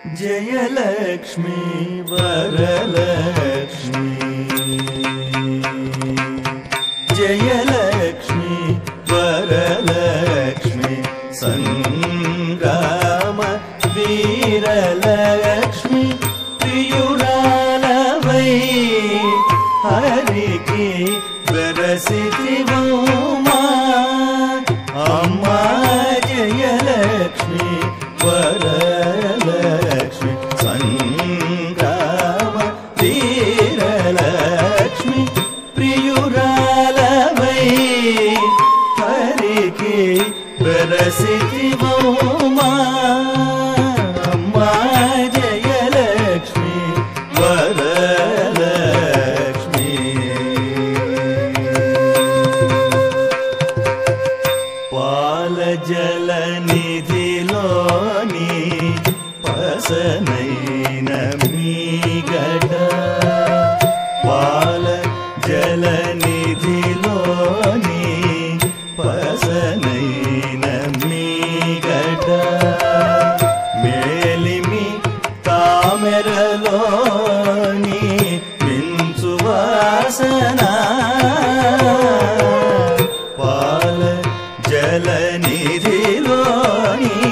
जयलक्ष्मी वरलक्ष्मी जयलक्ष्मी वरलक्ष्मी संग्राम वीरलक्ष्मी प्रियुरालवै हरिकी वरसितिवोमा अम्मा जयलक्ष्मी वरलक्ष्मी संग्राम वीरलक्ष्मी प्रियुरालवै हरिकी वरसितिवोमा अम्मा जयलक्ष्मी वरलक्ष्मी पाल जल निधिलोनी पसनैन मीगड पाल जल निधिलोनी पसनैन मीगड मेलिमी तामेरलोनी मिंचुवासना पाल जल निधिलोनी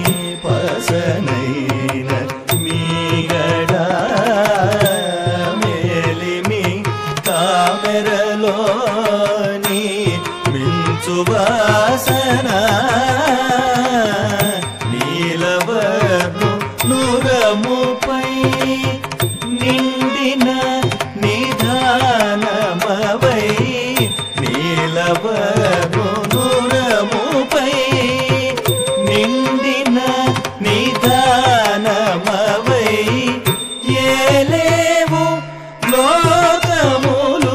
पसनैन मीगड मेलिमी तामेरलोनी मिंचुवासना नीलवर्णु नुरमुपै निंडिन निधानमवै नीलवर्णु नुरमुपै निंडिन निधानमवै ఏలేవు లోకములు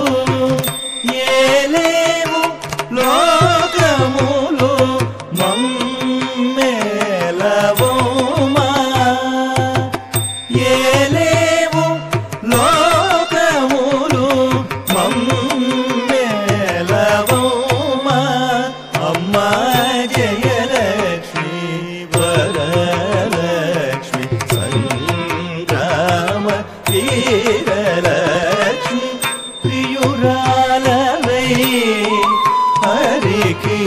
ఏలేవు లోకములు మమ్మేలవోమా ఏలేవు లోకములు మమ్మేలవోమా అమ్మా జయలక్ష్మి వరలక్ష్మి సంగ్రామ వీరలక్ష్మి ప్రియురాలవై హరికి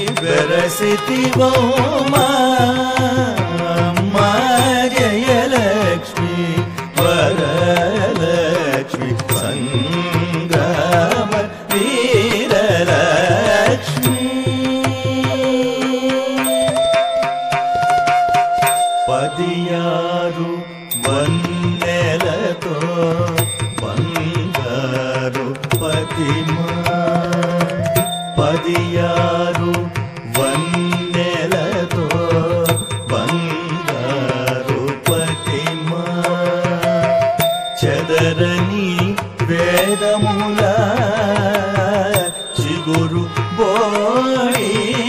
వరసితివోమా అమ్మా జయలక్ష్మి వరలక్ష్మి సంగ్రామ వీరలక్ష్మి పదియారు వన్నెలతో బంగారు పతిమా పదియారు వన్నెలతో బంగారు పతిమా చెదరని వేదముల చిగురు బోడి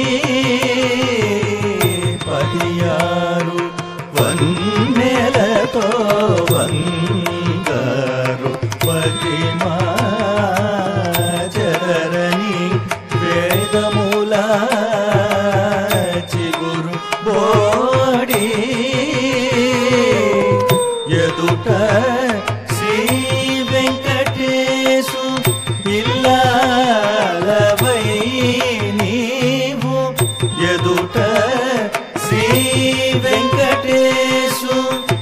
పదియారు వన్నెలతో బంగారు పతిమా చెదరని వేదముల చిగురు బోడి ఎదుట శ్రీ వెంకటేశు ఇల్లాలవై నీవు ఎదుట శ్రీ వెంకటేశు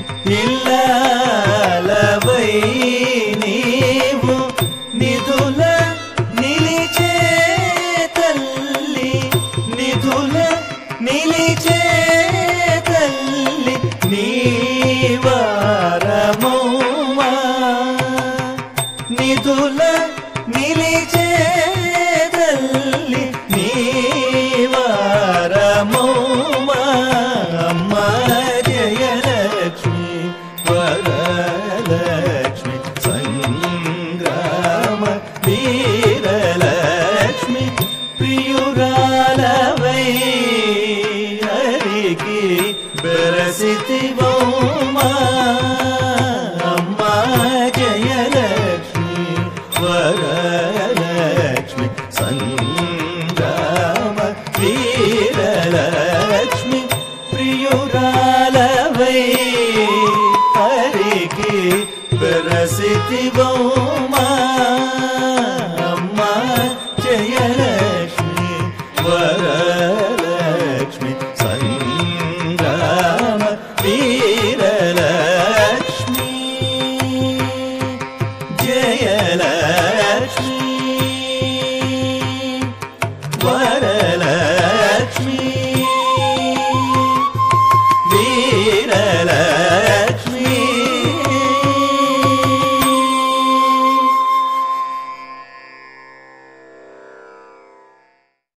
ఇల్లాలవై నీవు నిధుల నిలిచే తల్లి నిధుల నిలిచే తల్లి నీవారమౌమా నిధుల నిలిచే తల్లి నీవారమౌమా అమ్మా జయలక్ష్మి వరలక్ష్మి సంగ్రామ వీరలక్ష్మి ప్రియురాలవై హరికి బెరసితివోమా అమ్మా జయలక్ష్మి వరలక్ష్మి సంగ్రామ వీరలక్ష్మి ప్రియో ప్రియురాలవై హరికి వెరసితివోమా అమ్మా జయలక్ష్మి వరలక్ష్మి సంగ్రామ వీరలక్ష్మి జయ